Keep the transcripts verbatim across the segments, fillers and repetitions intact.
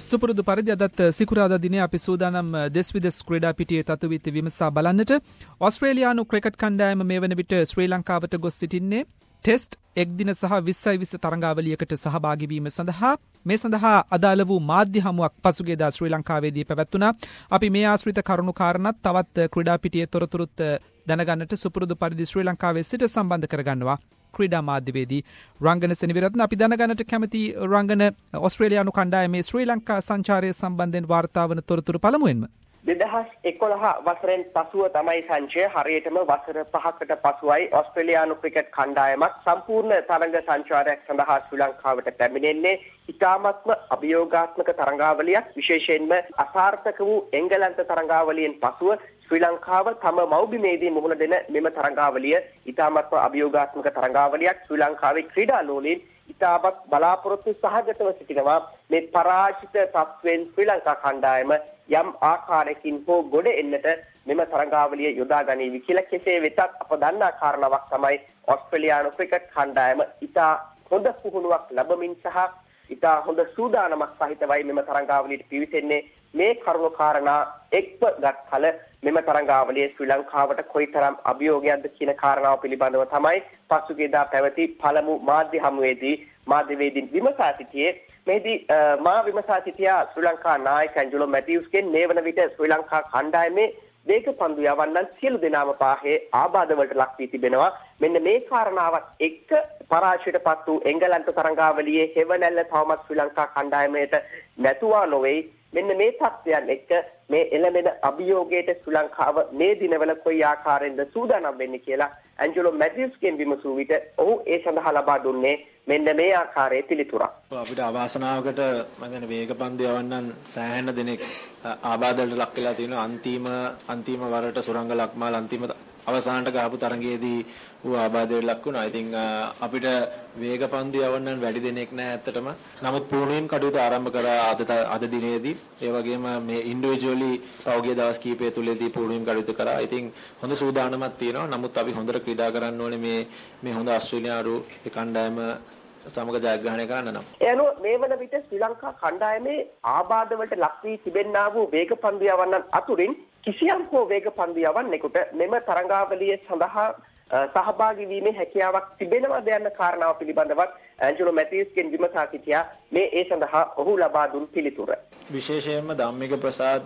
සුපුරුදු පරිදි අදත් සිකුරාදා දිනේ අපි සූදානම් දෙස් විදෙස් ක්‍රීඩා පිටියේ තතුවිත විමසා බලන්නට. ඕස්ට්‍රේලියානු ක්‍රිකට් කණ්ඩායම මේ වන විට ශ්‍රී ලංකාවට ගොස් සිටින්නේ ටෙස්ට් එක්දින සහ විස්සයි විස්ස තරඟාවලියකට සහභාගී වීම සඳහා. මේ සඳහා අදාළ වූ මාධ්‍ය හමුවක් පසුගියදා ශ්‍රී ලංකාවේදී පැවැත්වුණා. අපි මේ ආශ්‍රිත කරුණු කාරණාත් තවත් ක්‍රීඩා පිටියේ තොරතුරුත් දැනගන්නට සුපුරුදු පරිදි ශ්‍රී ලංකාවේ සිට සම්බන්ධ කරගන්නවා. ක්‍රීඩා මාධ්‍යවේදී රංගන සෙනවිරත්න. අපි දැනගන්නට කැමති රංගන ඕස්ට්‍රේලියානු කණ්ඩායමේ ශ්‍රී ලංකා සංචාරය සම්බන්ධයෙන් වාර්තා වන තොරතුරු පළමුවෙන්ම. දෙදහස් එකොළහ වසරෙන් පසුව තමයි සංචය හරියටම වසර පහකට පසුවයි ඕස්ට්‍රේලියානු ක්‍රිකට් කණ්ඩායමක් සම්පූර්ණ තරඟ සංචාරයක් සඳහා ශ්‍රී ලංකාවට පැමිණෙන්නේ. ඉතාමත්ම අභියෝගාත්මක තරඟාවලියක්, විශේෂයෙන්ම අසාර්ථක වූ එංගලන්ත තරඟාවලියෙන් පසුව ශ්‍රී ලංකාව තම මව්බිමේදී මුහුණ දෙන මෙම තරඟාවලිය ඉතාමත්ම අභියෝගාත්මක තරඟාවලියක්. ශ්‍රී ලංකාවේ ක්‍රීඩා ලෝලීන් ඉතාමත් බලාපොරොත්තු සහගතව සිටිනවා මේ පරාජිත තත්ත්වයෙන් ශ්‍රී ලංකා කණ්ඩායම යම් ආකාරයකින් හෝ ගොඩ එන්නට මෙම තරඟාවලිය යොදා ගනීවි කියලා. කෙසේ වෙතත් අප දන්නා කාරණාවක් තමයි ඕස්ට්‍රේලියානු ක්‍රිකට් කණ්ඩායම ඉතා හොඳ පුහුණුවක් ලැබමින් සහ ඉතා හොඳ සූදානමක් සහිතවයි මෙම තරඟාවලියට පිවිසෙන්නේ. මේ කරුණු කාරණා එක්ව ගත් කල මෙම තරඟාවලිය ශ්‍රී ලංකාවට කොයිතරම් අභියෝගයක්ද කියන කාරණාව පිළිබඳව තමයි පසුගියදා පැවති පළමු මාධ්‍ය හමුවේදී මාධ්‍යවේදීන් විමසා සිටියේ. මෙහිදී මා විමසා සිටියා ශ්‍රී ලංකා නායක ඇන්ජලෝ මැතිව්ස්ගෙන් මේ වන විට ශ්‍රී ලංකා කණ්ඩායමේ වේග පන්දු යවන්නන් සියලු දෙනාම පාහේ ආබාධවලට ලක් වී තිබෙනවා. මෙන්න මේ කාරණාවත් එක්ක පරාජයට පත් වූ එංගලන්ත තරඟාවලියේ හෙවණැල්ල තවමත් ශ්‍රී ලංකා කණ්ඩායමට නැතුවා නොවේ. මෙන්න මේ තත්ත්වයන් එක්ක මේ එළමෙන අභියෝගයට ශ්‍රී ලංකාව මේ දිනවල කොයි ආකාරයෙන්ද සූදානම් වෙන්නේ කියලා ඇන්ජලෝ මැතිව්ස්ගෙන් විමසූ විට ඔහු ඒ සඳහා ලබා දුන්නේ මෙන්න මේ ආකාරයේ පිළිතුරක්. අපිට අවාසනාවකට මම දැන් වේග පන්දු යවන්නන් සෑහෙන දෙනෙක් ආබාධවලට ලක් වෙලා තියෙනවා. අන්තිම අන්තිම වරට සුරංග ලක්මාල් අන්තිම අවසානට ගහපු තරඟයේදී ඌ ආබාධයට ලක් වුණා. ඉතින් අපිට වේග පන්දු යවන්නන් වැඩි දෙනෙක් නෑ ඇත්තටම. නමුත් පුහුණුවෙන් කටයුතු ආරම්භ කරා අද අද දිනේදී. ඒ වගේම මේ ඉන්ඩිවිජුවලි පෞගිය දවස් කීපය තුලදී පුහුණුවෙන් කටයුතු කරා. ඉතින් හොඳ සූදානමක් තියෙනවා. නමුත් අපි හොඳට ක්‍රීඩා කරන්න ඕනේ මේ මේ හොඳ ඕස්ට්‍රේලියානු කණ්ඩායම සමග ජයග්‍රහණය කරන්න නම්. එනෝ මේ වන විට ශ්‍රී ලංකා කණ්ඩායමේ ආබාධවලට ලක් වී තිබෙන්නා වූ වේග පන්දු යවන්නන් අතුරින් කිසියම් හෝ වේග පන්දු යවන්නෙකුට මෙම තරඟාවලිය සඳහා සහභාගී වීමේ හැකියාවක් තිබෙනවද යන කාරණාව පිළිබඳවත් ඇන්ජලෝ මැතිව්ස්ගෙන් විමසා සිටියා. මේ ඒ සඳහා ඔහු ලබා දුන් පිළිතුර. විශේෂයෙන්ම ධම්මික ප්‍රසාද්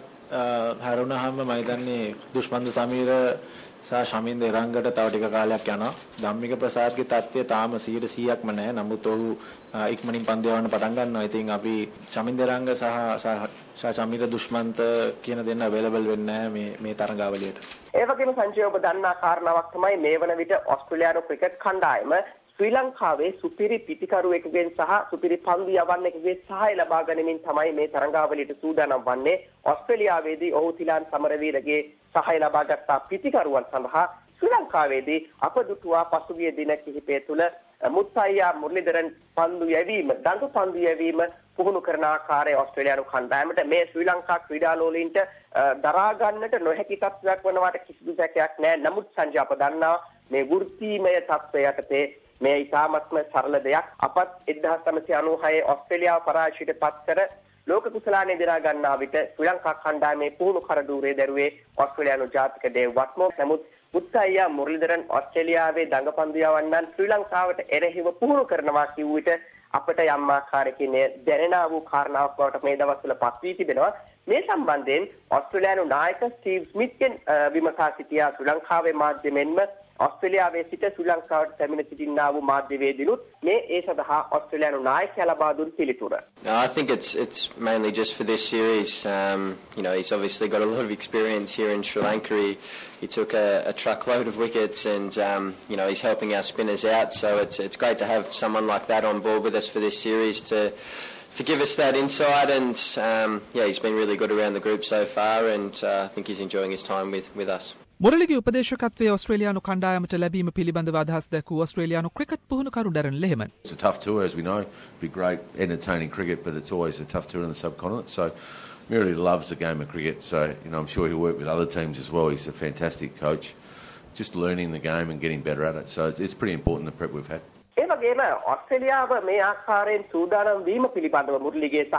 හැරුණාම මම හිතන්නේ දුෂ්මන්ත සමීර සහ ශමින්ද එරංගට තව ටික කාලයක් යනවා. ධම්මික ප්‍රසාද්ගේ තත්ත්වය තාම සියයට සීයක්ම නැහැ. නමුත් ඔහු ඉක්මනින් පන්දු යවන්න පටන් ගන්නවා. ඉතින් අපි ශමින්ද එරංග සහ සහ ශමින්ද දුෂ්මන්ත කියන දෙන්න අවైలබල් වෙන්නේ නැහැ මේ මේ තරඟාවලියට. ඒ වගේම සංජය ඔබ දන්නා කාරණාවක් තමයි මේ වන විට ඕස්ට්‍රේලියානු ක්‍රිකට් කණ්ඩායම ශ්‍රී ලංකාවේ සුපිරි පිටිකරුවෙකුගෙන් සහ සුපිරි පන්දු යවන්නෙකුගේ සහාය ලබා ගැනීමෙන් තමයි මේ තරඟාවලියට සූදානම් වන්නේ. ඕස්ට්‍රේලියාවේදී ඔහු තිලාන් සමරවීරගේ සහාය ලබා ගත්තා පිටිකරුවන් සඳහා ශ්‍රී ලංකාවේදී අප දුටුවා පසුගිය දින කිහිපය තුළ මුත්තයියා මුරලිදරන් පන්දු යැවීම, දඟ පන්දු යැවීම පුහුණු කරන ආකාරය ඕස්ට්‍රේලියානු කණ්ඩායමට මේ ශ්‍රී ලංකා ක්‍රීඩා ලෝලීන්ට දරා ගන්නට නොහැකි තත්ත්වයක් වනවාට කිසිදු සැකයක් නැහැ. නමුත් සංජය අප දන්නා මේ වෘත්තීමය තත්ත්වය යටතේ මේ ඉතාමත්ම සරල දෙයක්. අපත් එක්දහස් නවසිය අනූහය ඕස්ට්‍රේලියාව පරාජයට පත් කර ලෝක කුසලානේ දිනා ගන්නා විට ශ්‍රී ලංකා කණ්ඩායමේ පුහුණු කරදූරේ දැරුවේ ඕස්ට්‍රේලියානු ජාතික දේව් වත්මෝ. නමුත් මුත්තයියා මුරලිදරන් ඕස්ට්‍රේලියාවේ දඟපන්දු යවන්නන් ශ්‍රී ලංකාවට එරෙහිව පුහුණු කරනවා කිව් විට අපට යම් ආකාරයකින් දැනෙනා වූ කාරණාවක් බවට මේ දවස්වල පත් වී තිබෙනවා. මේ සම්බන්ධයෙන් ඕස්ට්‍රේලියානු නායක ස්ටීව් ස්මිත්ගෙන් විමසා සිටියා ශ්‍රී ලංකාවේ මාධ්‍යමෙන්ම ඕස්ට්‍රේලියාවේ සිට ශ්‍රී ලංකාවට පැමිණ සිටින්නා වූ මාධ්‍යවේදීනුත් මේ ඒ සඳහා ඕස්ට්‍රේලියානු නායකයා ලබා දුන් පිළිතුර. I think it's it's mainly just for this series. Um, you know, he's obviously got a lot of experience here in Sri Lanka. He, he took a, a truckload of wickets, and um, you know, he's helping our spinners out. So it's it's great to have someone like that on board with us for this series to to give us that insight. And um, yeah, he's been really good around the group so far, and uh, I think he's enjoying his time with with us. මුරලිගේ උපදේශකත්වයේ ඕස්ට්‍රේලියානු කණ්ඩායමට ලැබීම පිළිබඳව අදහස් දැක්වූ ඕස්ට්‍රේලියානු cricket පුහුණුකරු Darren Lehmann. It's a tough tour, as we know. Be great, entertaining cricket, but it's always a tough tour in the subcontinent. So Murali loves the game of cricket. So you know, I'm sure he'll work with other teams as well. He's a fantastic coach. Just learning the game and getting better at it. So it's, it's pretty important the prep we've had. ඒ වගේම ඕස්ට්‍රේලියාව මේ ආකාරයෙන් සූදානම් වීම පිළිබඳව මුරලිගේ සහායත්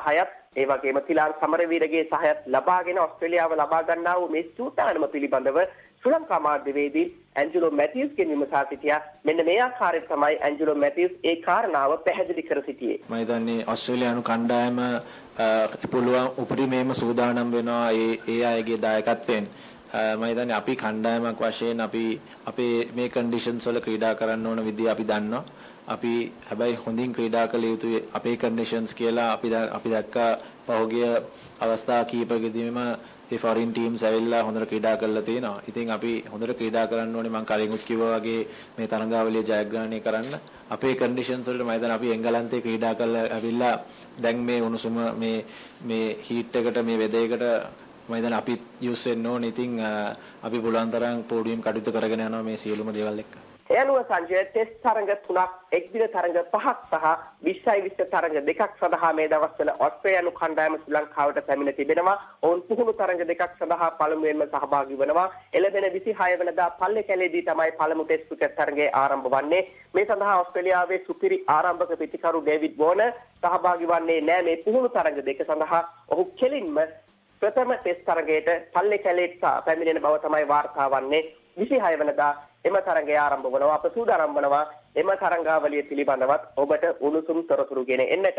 ඒ වගේම තිලාන් සමරවීරගේ සහයත් ලබාගෙන ඕස්ට්‍රේලියාව ලබා ගන්නා වූ මේ සූදානම පිළිබඳව ශ්‍රී ලංකා මාධ්‍යවේදී ඇන්ජලෝ මැතිව්ස්ගෙන් විමසා සිටියා. මෙන්න මේ ආකාරයට තමයි ඇන්ජලෝ මැතිව්ස් ඒ කාරණාව පැහැදිලි කර සිටියේ. මම හිතන්නේ ඕස්ට්‍රේලියානු කණ්ඩායම පුළුවන් උපරිමයෙන්ම සූදානම් වෙනවා ඒ ඒ අයගේ දායකත්වයෙන්. මම හිතන්නේ අපි කණ්ඩායමක් වශයෙන් අපි අපේ මේ කන්ඩිෂන්ස් වල ක්‍රීඩා කරන්න ඕන විදිය අපි දන්නවා. අපි හැබැයි හොඳින් ක්‍රීඩා කළ යුතුයි අපේ කන්ඩිෂන්ස් කියලා අපි අපි දැක්කා පහුගිය අවස්ථා කීපකදීම ඒ ෆොරින් ටීම්ස් ඇවිල්ලා හොඳට ක්‍රීඩා කරලා තියෙනවා. ඉතින් අපි හොඳට ක්‍රීඩා කරන්න ඕනේ. මම කලින්ුත් කිව්වා වගේ මේ තරඟාවලිය ජයග්‍රහණය කරන්න අපේ කන්ඩිෂන්ස් වලට මම හිතන්නේ අපි එංගලන්තේ ක්‍රීඩා කරලා ඇවිල්ලා දැන් මේ උණුසුම මේ මේ හීට් එකට මේ වෙදේකට මම හිතන්නේ අපි යූස් වෙන්න ඕනේ. ඉතින් අපි පුළුවන් තරම් පොඩියම් කටයුතු කරගෙන යනවා මේ සියලුම දේවල් එක්ක. ඒ අනුව සංජය ටෙස්ට් තරඟ තුනක් එක්දින තරඟ පහක් සහ විස්සයි විස්ස තරඟ දෙකක් සඳහා මේ දවස්වල ඕස්ට්‍රේලියානු කණ්ඩායම ශ්‍රී ලංකාවට පැමිණ තිබෙනවා. ඔවුන් පුහුණු තරඟ දෙකක් සඳහා පළමුවෙන්ම සහභාගී වෙනවා. එළදෙන විසිහය වෙනිදා පල්ලේකැලේදී තමයි පළමු ටෙස්ට් ක්‍රිකට් තරඟය ආරම්භ වන්නේ. මේ සඳහා ඕස්ට්‍රේලියාවේ සුපිරි ආරම්භක පිටිකරු ඩේවිඩ් වෝනර් සහභාගී වන්නේ නැහැ මේ පුහුණු තරඟ දෙක සඳහා. ඔහු කෙලින්ම ප්‍රථම ටෙස්ට් තරඟයට පල්ලේකැලේට පැමිණෙන බව තමයි වාර්තා වන්නේ. විසිහය වෙනිදා එම තරඟය ආරම්භ වනවා. අප සූදානම් වනවා එම තරඟාවලිය පිළිබඳවත් ඔබට උණුසුම් තොරතුරු ගෙන එන්නට.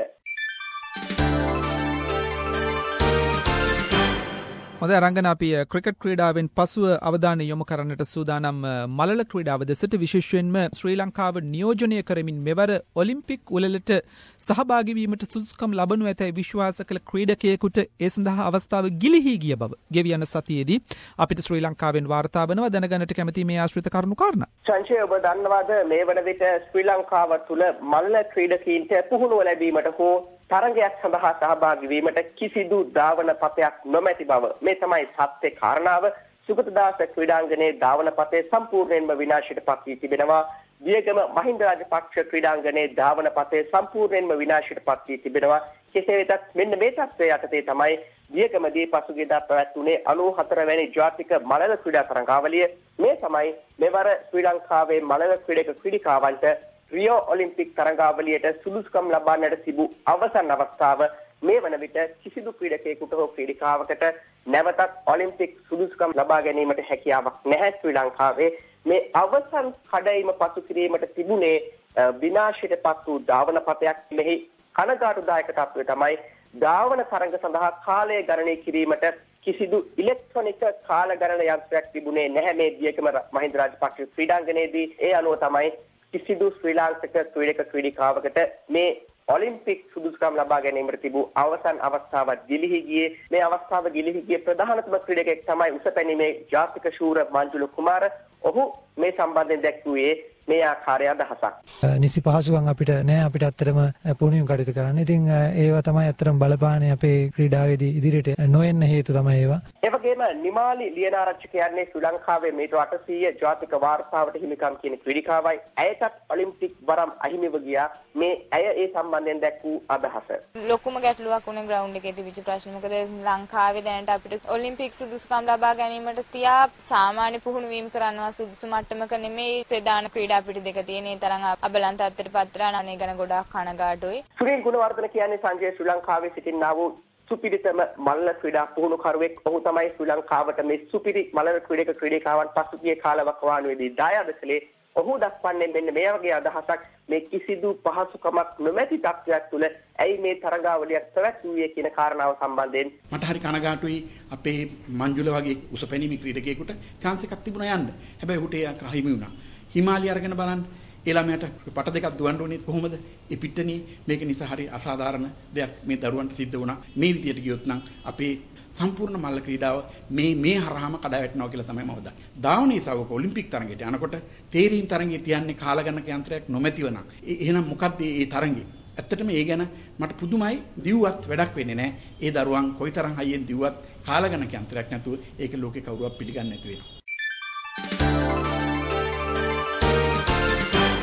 හොඳයි රංගන, අපි ක්‍රිකට් ක්‍රීඩාවෙන් පසුව අවධානය යොමු කරන්නට සූදානම් මලල ක්‍රීඩාව දෙසට, විශේෂයෙන්ම ශ්‍රී ලංකාව නියෝජනය කරමින් මෙවර ඔලිම්පික් උළෙලට සහභාගී වීමට සුදුසුකම් ලබනු ඇතැයි විශ්වාස කළ ක්‍රීඩකයෙකුට ඒ සඳහා අවස්ථාව ගිලිහී ගිය බව ගෙවියන සතියේදී අපිට ශ්‍රී ලංකාවෙන් වාර්තා වෙනවා. දැනගන්නට කැමති මේ ආශ්‍රිත කරුණු කාරණා. සංජය, ඔබ දන්නවාද මේ වන විට ශ්‍රී ලංකාව තුළ මලල ක්‍රීඩකීන්ට පුහුණුව ලැබීමට හෝ තරඟයක් සඳහා සහභාගී වීමට කිසිදු ධාවන පතයක් නොමැති බව. මේ තමයි සත්‍ය කාරණාව. සුගතදාස ක්‍රීඩාංගණයේ ධාවන පතේ සම්පූර්ණයෙන්ම විනාශයට පත් වී තිබෙනවා. වියගම මහින්ද රාජපක්ෂ ක්‍රීඩාංගණයේ ධාවන පතේ සම්පූර්ණයෙන්ම විනාශයට පත් වී තිබෙනවා. කෙසේ වෙතත් මෙන්න මේ තත්ත්වය යටතේ තමයි වියගමදී පසුගියදා පැවැත්වුණේ අනූහතර වැනි ජාතික මලල ක්‍රීඩා තරඟාවලිය. මේ තමයි මෙවර ශ්‍රී ලංකාවේ මලල ක්‍රීඩක ක්‍රීඩිකාවන්ට රියෝ ඔලිම්පික් තරඟාවලියට සුදුසුකම් ලබන්නට තිබූ අවසන් අවස්ථාව. මේ වන විට කිසිදු ක්‍රීඩකයෙකුට හෝ ක්‍රීඩිකාවකට නැවතත් ඔලිම්පික් සුදුසුකම් ලබා ගැනීමට හැකියාවක් නැහැ ශ්‍රී ලංකාවේ. මේ අවසන් කඩයිම පසු කිරීමට තිබුණේ විනාශයට පත් වූ ධාවන පතයක්. මෙහි කනගාටුදායක තත්ත්වය තමයි ධාවන තරඟ සඳහා කාලය ගණනය කිරීමට කිසිදු ඉලෙක්ට්‍රොනික කාල ගණන යන්ත්‍රයක් තිබුණේ නැහැ මේ දියකම මහින්ද රාජපක්ෂ ක්‍රීඩාංගණයේදී. ඒ අනුව තමයි කිසිදු ශ්‍රී ලාංකික ක්‍රීඩක ක්‍රීඩිකාවකට මේ ඔලිම්පික් සුදුසුකම් ලබා ගැනීමට තිබූ අවසන් අවස්ථාව ගිලිහි ගියේ. මේ අවස්ථාව ගිලිහි ගියේ ප්‍රධානතම ක්‍රීඩකයෙක් තමයි උසපැනීමේ ජාතික ශූර මංජුල කුමාර. ඔහු මේ සම්බන්ධයෙන් දැක්වුවේ මේ ආකාරය අදහසක්. නිසි පහසුකම් අපිට නෑ. අපිට ඇත්තටම පුහුණුවීම් කටයුතු කරන්න. ඉතින් ඒවා තමයි ඇත්තටම බලපාන්නේ අපේ ක්‍රීඩාවේදී ඉදිරියට නොඑන්න හේතු තමයි ඒවා. ඒ වගේම නිමාලි ලියනාරච්චි කියන්නේ ශ්‍රී ලංකාවේ මීටර් අටසීය ජාතික වාර්තාවට හිමිකම් කියන ක්‍රීඩිකාවයි. ඇයටත් ඔලිම්පික් වරම් අහිමිව ගියා. මේ ඇය ඒ සම්බන්ධයෙන් දැක් වූ අදහස. ලොකුම ගැටලුවක් උනේ ග්‍රවුන්ඩ් එකේ තිබිච්ච ප්‍රශ්න. මොකද ලංකාවේ දැනට අපිට ඔලිම්පික් සුදුසුකම් ලබා ගැනීමට තියා සාමාන්‍ය පුහුණුවීම් කරනවා සුදුසු මට්ටමක නෙමෙයි ප්‍රධාන ක්‍රීඩා පිටි දෙක තියෙන. ඒ තරම් අබලන් තත්ත්වයට පත් වෙලා අනේ ගැන ගොඩාක් කනගාටුයි. සුනිල් ගුණවර්ධන කියන්නේ සංජය ශ්‍රී ලංකාවේ සිටිනා වූ සුපිරිතම මල්ල ක්‍රීඩා පුහුණුකරුවෙක්. ඔහු තමයි ශ්‍රී ලංකාවට මේ සුපිරි මල්ල ක්‍රීඩක ක්‍රීඩිකාවන් පසුගිය කාලවකවානුවේදී දායාද කළේ. ඔහු දක්වන්නේ මෙන්න මේ වගේ අදහසක්. මේ කිසිදු පහසුකමක් නොමැති තත්ත්වයක් තුළ ඇයි මේ තරඟාවලියක් පැවැත්වුවේ කියන කාරණාව සම්බන්ධයෙන් මට හරි කනගාටුයි. අපේ මංජුල වගේ උසපැනීමේ ක්‍රීඩකයෙකුට chance එකක් තිබුණා යන්න. හැබැයි ඔහුට ඒක අහිමි වුණා. හිමාලය අරගෙන බලන්න. ඒ ළමයාට පට දෙකක් දුවන්න ඕනේ කොහොමද? ඒ පිට්ටනිය මේක නිසා හරි අසාධාරණ දෙයක් මේ දරුවන්ට සිද්ධ වුණා. මේ විදියට ගියොත් නම් අපේ සම්පූර්ණ මල්ල ක්‍රීඩාව මේ මේ හරහාම කඩා වැටෙනවා කියලා තමයි මම දන්නේ. ධාවනයේ සවක ඔලිම්පික් තරඟයට යනකොට තේරීම් තරඟයේ තියන්නේ කාලගණක යන්ත්‍රයක් නොමැතිව නම් එහෙනම් මොකක්ද මේ තරඟේ? ඇත්තටම ඒ ගැන මට පුදුමයි. දිව්වත් වැඩක් වෙන්නේ නැහැ. ඒ දරුවන් කොයිතරම් හයියෙන් දිව්වත් කාලගණක යන්ත්‍රයක් නැතුව ඒක ලෝකේ කවුරුවත් පිළිගන්නේ නැති වෙනවා.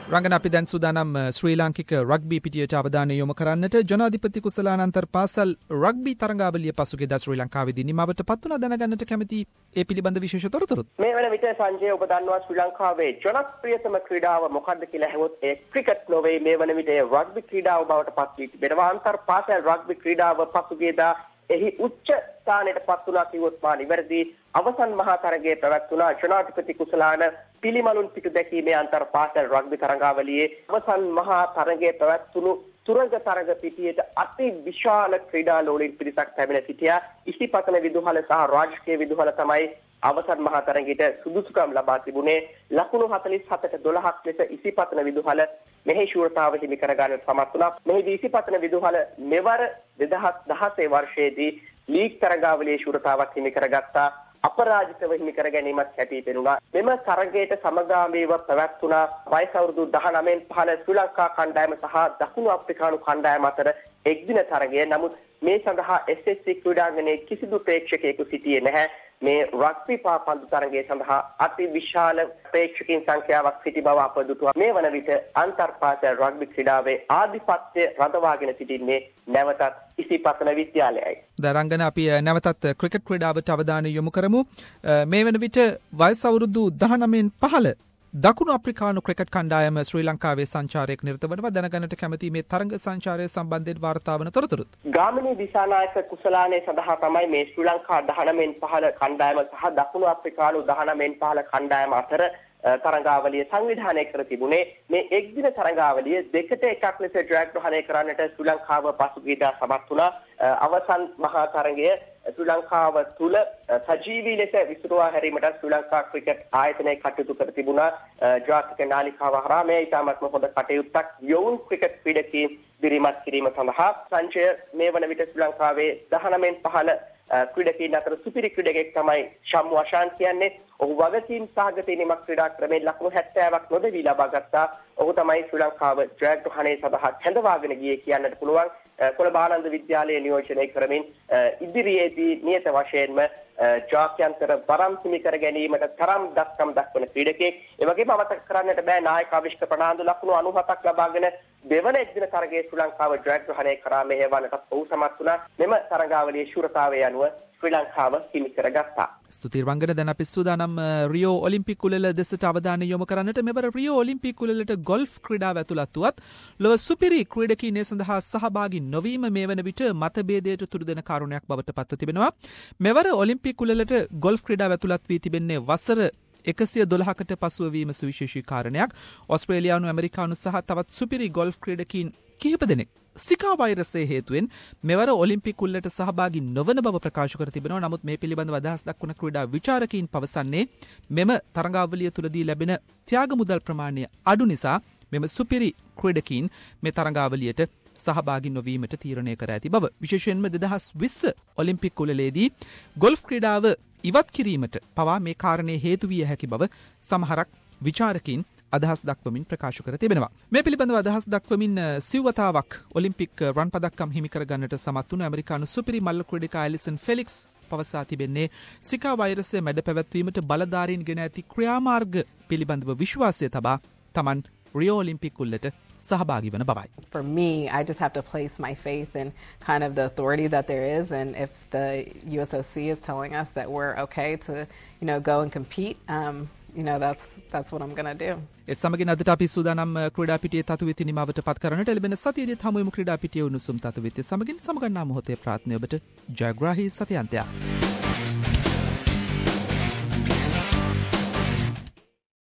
රංගන අපි දැන් සූදානම් ශ්‍රී ලාංකික රග්බි පිටියට අවධානය යොමු කරන්නට. ජනාධිපති කුසලානන්තර පාසල් රග්බි තරඟාවලිය පසුගියදා ශ්‍රී ලංකාවේදී නිමවට පත් වුණා. දැනගන්නට කැමති ඒ පිළිබඳ විශේෂ තොරතුරුත්. මේ වන විට සංජය ඔබ දන්නවා ශ්‍රී ලංකාවේ ජනප්‍රියතම ක්‍රීඩාව මොකක්ද කියලා අහුවොත් ඒ ක්‍රිකට් නොවේ. මේ වන විට ඒ රග්බි ක්‍රීඩාව බවට පත් වී තිබෙනවා. අන්තර් පාසල් රග්බි ක්‍රීඩාව පසුගියදා එහි උච්ච ස්ථානයට පත් වුණා කිව්වොත් මා නිවැරදි. අවසන් මහා තරගයේ පැවැත්වුණා ජනාධිපති කුසලාන පිළිමලුන් පිටු දැකීමේ අන්තර් පාසල් රග්බි තරඟාවලියේ අවසන් මහා තරගයේ පැවැත්වුණු තුරංග තරග පිටියට අති විශාල ක්‍රීඩා ලෝලීන් පිරිසක් පැමිණ සිටියා. ඉසිපතන විදුහල සහ රාජකීය විදුහල තමයි අවසන් මහා තරගයට සුදුසුකම් ලබා තිබුණේ. ලකුණු හතළිස් හතට දොළහක් ලෙස ඉසිපතන විදුහල මෙහි ශූරතාව හිමි කර ගන්නට සමත් වුණා. මෙහිදී ඉසිපතන විදුහල මෙවර දෙදහස් දහසේ වර්ෂයේදී ලීග් තරගාවලියේ ශූරතාවක් හිමි කරගත්තා. අපරාජිතව හිමි කර ගැනීමත් හැටි පෙනුණා. මෙම තරගයට සමගාමීව පැවැත්වුණා වයස අවුරුදු දහනවයෙන් පහළ ශ්‍රී ලංකා කණ්ඩායම සහ දකුණු අප්‍රිකානු කණ්ඩායම අතර එක්දින තරගය. නමුත් මේ සඳහා එස් එස් සී ක්‍රීඩාංගණයේ කිසිදු ප්‍රේක්ෂකයෙකු සිටියේ නැහැ. මේ රග්බි පාපන්දු තරගය සඳහා අති විශාල ප්‍රේක්ෂකයන් සංඛ්‍යාවක් සිටි බව අප දුටුවා. මේ වන විට අන්තර් පාසල් රග්බි ක්‍රීඩාවේ ආධිපත්‍ය රඳවාගෙන සිටින්නේ නැවතත් ඉසිපතන විද්‍යාලයයි. දරංගන අපි නැවතත් ක්‍රිකට් ක්‍රීඩාවට අවධානය යොමු කරමු. මේ වන විට වයස අවුරුදු දහනවයෙන් පහළ දකුණු අප්‍රිකානු ක්‍රිකට් කණ්ඩායම ශ්‍රී ලංකාවේ සංචාරයක නිරත වනවා. දැනගන්නට කැමති මේ තරඟ සංචාරය සම්බන්ධයෙන් වාර්තා වන තොරතුරුත්. ගාමිණී දිසානායක කුසලානේ සඳහා තමයි මේ ශ්‍රී ලංකා දහනවයෙන් පහළ කණ්ඩායම සහ දකුණු අප්‍රිකානු දහනවයෙන් පහළ කණ්ඩායම අතර තරඟාවලිය සංවිධානය කර තිබුණේ. මේ එක්දින තරඟාවලිය දෙකට එකක් ලෙස ජයග්‍රහණය කරන්නට ශ්‍රී ලංකාව පසුගියදා සමත් වුණා. අවසන් මහා තරගය ශ්‍රී ලංකාව තුල සජීවී ලෙස විසිරුවා හැරීමට ශ්‍රී ලංකා ක්‍රිකට් ආයතනය කටයුතු කර තිබුණා. ජාතික නාලිකාව හරහා මේ ඉතාමත්ම හොඳ කටයුත්තක් යොවුන් ක්‍රිකට් ක්‍රීඩකීන් දිරිමත් කිරීම සඳහා සංචය මේ වන විට ශ්‍රී ලංකාවේ දහනවයෙන් පහළ ක්‍රීඩකීන් අතර සුපිරි ක්‍රීඩකෙක් තමයි ශම්මු අශාන් කියන්නේ. ඔහු වගකීම් සහගත නිමක් ක්‍රීඩා ක්‍රමයෙන් ලකුණු හැත්තෑවක් නොදෙවි ලබා ගත්තා. ඔහු තමයි ශ්‍රී ලංකාව ජයග්‍රහණය සඳහා කැඳවාගෙන ගියේ කියන්නට පුළුවන්. කොළඹ ආනන්ද විද්‍යාලයේ නියෝජනය කරමින් ඉදිරියේදී නියත වශයෙන්ම ජාත්‍යන්තර වරම් හිමි කර ගැනීමට තරම් දක්කම් දක්වන ක්‍රීඩකයෙක්. ඒ වගේම අමතක කරන්නට බෑ නායක අවිෂ්ක ප්‍රනාන්දු ලකුණු අනූහතක් ලබාගෙන දෙවන එක්දින තරගයේ ශ්‍රී ලංකාව ජයග්‍රහණය කරා මෙහෙවන්නට ඔහු සමත් වුණා. මෙම තරගාවලියේ ශූරතාවය අනුව ශ්‍රී ලංකාව හිමි කරගත්තා. ස්තුතියි වංගන. දැන් අපි සූදානම් රියෝ ඔලිම්පික් උළෙල දෙසට අවධානය යොමු කරන්නට. මෙවර රියෝ ඔලිම්පික් උළෙලට ගොල්ෆ් ක්‍රීඩාව ඇතුළත් වුවත් ලොව සුපිරි ක්‍රීඩකීන් ඒ සඳහා සහභාගී නොවීම මේ වන විට මතභේදයට තුඩු දෙන කාරණයක් බවට පත්ව තිබෙනවා. මෙවර ඔලිම්පික් උළෙලට ගොල්ෆ් ක්‍රීඩාව ඇතුළත් වී තිබෙන්නේ වසර එකසිය දොළහකට පසුව වීම සුවිශේෂී කාරණයක්. ඔස්ට්‍රේලියානු ඇමරිකානු සහ තවත් සුපිරි ගොල්ෆ් ක්‍රීඩකීන් කිහිප දෙනෙක් සිකා වෛරසය හේතුවෙන් මෙවර ඔලිම්පික් උළෙලට සහභාගී නොවන බව ප්‍රකාශ කර තිබෙනවා. නමුත් මේ පිළිබඳව අදහස් දක්වන ක්‍රීඩා විචාරකයින් පවසන්නේ මෙම තරඟාවලිය තුලදී ලැබෙන ත්‍යාග මුදල් ප්‍රමාණය අඩු නිසා මෙම සුපිරි ක්‍රීඩකීන් මේ තරඟාවලියට සහභාගී නොවීමට තීරණය කර ඇති බව. විශේෂයෙන්ම දෙදහස් විස්ස ඔලිම්පික් උළෙලේදී ගොල්ෆ් ක්‍රීඩාව ඉවත් කිරීමට පවා මේ කාරණේ හේතු විය හැකි බව සමහරක් විචාරකයින් අදහස් දක්වමින් ප්‍රකාශ කර තිබෙනවා. මේ පිළිබඳව අදහස් දක්වමින් සිව්වතාවක් ඔලිම්පික් රන් පදක්කම් හිමි කර ගන්නට සමත් වුණු ඇමරිකානු සුපිරි මල්ල ක්‍රීඩකා ඇලිසන් ෆෙලික්ස් පවසා තිබෙන්නේ සිකා වෛරසය මැඩ පැවැත්වීමට බලධාරීන් ගෙන ඇති ක්‍රියාමාර්ග පිළිබඳව විශ්වාසය තබා තමන් රියෝ ඔලිම්පික් උළෙලට සහභාගී වන බවයි. For me, I just have to place my faith in kind of the authority that there is, and if the U S O C is telling us that we're okay to, you know, go and compete, um, you know, that's that's what I'm going to do. ඒ සමගින් අදට අපි සූදානම් ක්‍රීඩා පිටියේ තතුවිති නිමාවට පත් කරන්නට ලැබෙන සතියේදීත් හමුවෙමු ක්‍රීඩා පිටියේ උණුසුම් තතුවිති සමගින් සමගන්නා මොහොතේ ප්‍රාර්ථනාව ඔබට ජයග්‍රාහී සතියන්තයක්.